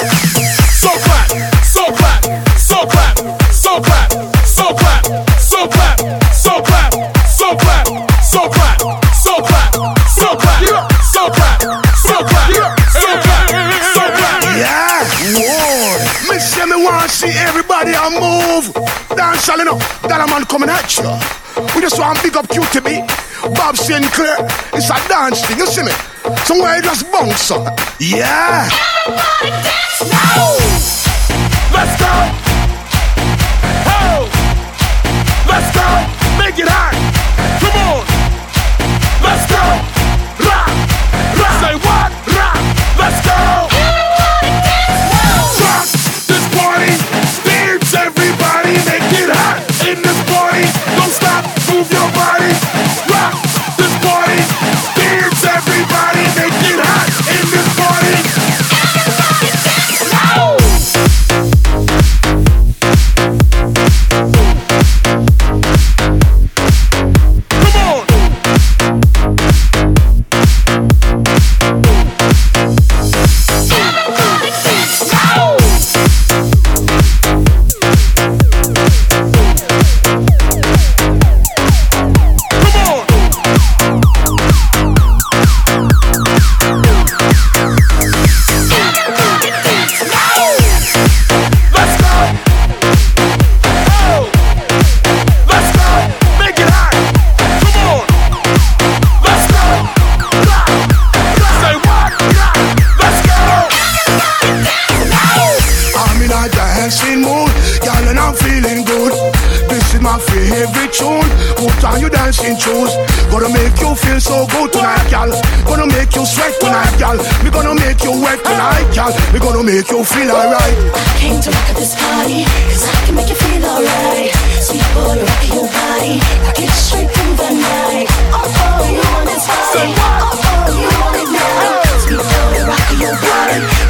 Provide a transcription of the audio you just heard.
So clap, so clap, so clap, so clap, so clap, so clap, so clap, so clap, so clap, so clap, so clap, so clap, so clap, so clap, so clap. Yeah, whoa. Me say me want see everybody a move. Dance all enough, that a man coming at you. We just want to pick up QTB, Bob Sinclair. It's a dance thing, you see me? Somewhere you just bounce up. Yeah. Everybody dance now. Let's go. Oh. Let's go. Make it hot. Come on. Let's go. Rock. Rock. Say what? Rock. Let's go. Everybody dance now. Rock this party. Dance everybody. Make it hot in this party. Don't stop. Move your body. Rock this party. Dance everybody. Make it hot in this party. Everybody dance now. Come on. Everybody dance now. Come on. Everybody dance now. Let's go. Oh. Let's go. Make it hot. Come on. Let's go. Rock. Rock. Say what? Rock. Let's go. I'm in a dancing mood, girl, and I'm feeling good. This is my favorite tune. Put on your dancing shoes. Gonna make you feel so good tonight, girl. Gonna make you sweat tonight, girl. We gonna make you wet tonight, girl. We gonna make you feel alright. I came to rock at this party, cause I can make you feel alright. Sweet boy, rock your body, rock it straight through the night. Oh, you want this party, oh, you want it now. Sweet boy, rock your body,